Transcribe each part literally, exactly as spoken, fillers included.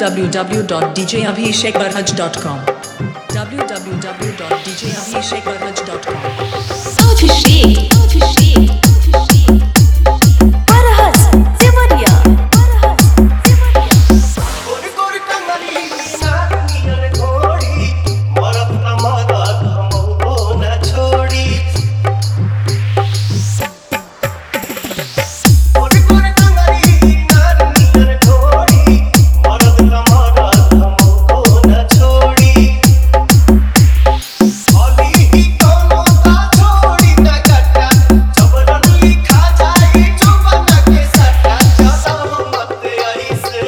w w dot d j abhishek barhaj dot com w w w dot d j abhishek barhaj dot com Abhishek Abhishek Barhaj Devariya Barhaj गोरी गोरी टंगरी नानियर घोड़ी मरत न मरत हमको न छोड़ी गोरी गोरी टंगरी नानियर घोड़ी मरत न मरत हमको न छोड़ी अली ही कोनो का छोड़ी न कटा जबरन लिखा जाई जो बना के सटा चला हो मत ऐसे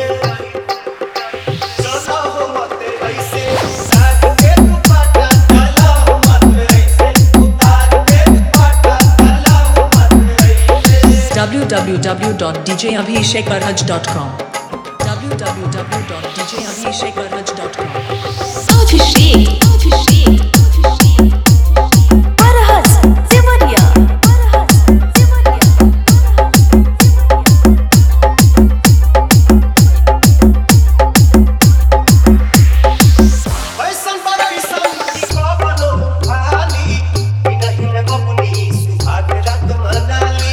चला हो मत ऐसे साथ के दुपट्टा चला हो मत ऐसे उतार के दुपट्टा चला हो मत ऐसे w w w dot d j abhishek barhaj dot com w w w dot d j abhishek barhaj dot com Abhishek Abhishek Barhaj Devariya Barhaj Devariya वैसन बरैसन की कबनो खाली बिनहिन बबुनी सुहाग रात मनाली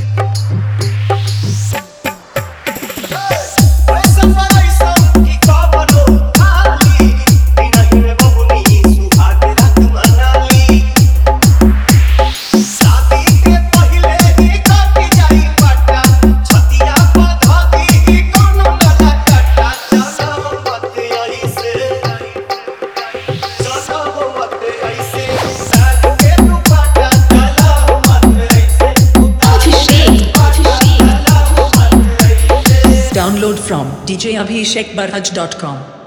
वैसन बरैसन की कबनो खाली बिनहिन बबुनी सुहाग रात मनाली शादी के पहिले ही कट जाई पट्टा छतिया पर धदी ही कोनो नला कट्टा चला हो मत ऐसे चला हो मत ऐसे साथ के दुपट्टा चला हो मत ऐसे उतार के दुपट्टा चला हो मत ऐसे Download from d j abhishek barhaj dot com